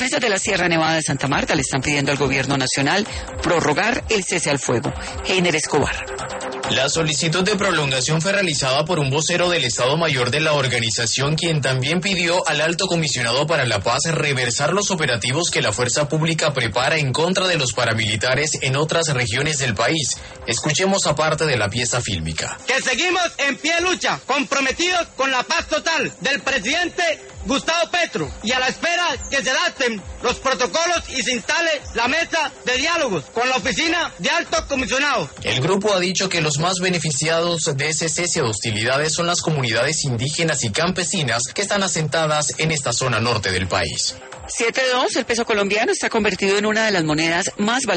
Presas de la Sierra Nevada de Santa Marta le están pidiendo al gobierno nacional prorrogar el cese al fuego. Heiner Escobar. La solicitud de prolongación fue realizada por un vocero del Estado Mayor de la organización, quien también pidió al Alto Comisionado para la Paz reversar los operativos que la fuerza pública prepara en contra de los paramilitares en otras regiones del país. Escuchemos aparte de la pieza fílmica. Que seguimos en pie de lucha, comprometidos con la paz total del presidente Gustavo Petro y a la espera que se adapten los protocolos y se instale la mesa de diálogos con la oficina de Alto Comisionado. El grupo ha dicho que los más beneficiados de ese cese de hostilidades son las comunidades indígenas y campesinas que están asentadas en esta zona norte del país. 7.2, el peso colombiano está convertido en una de las monedas más valiosas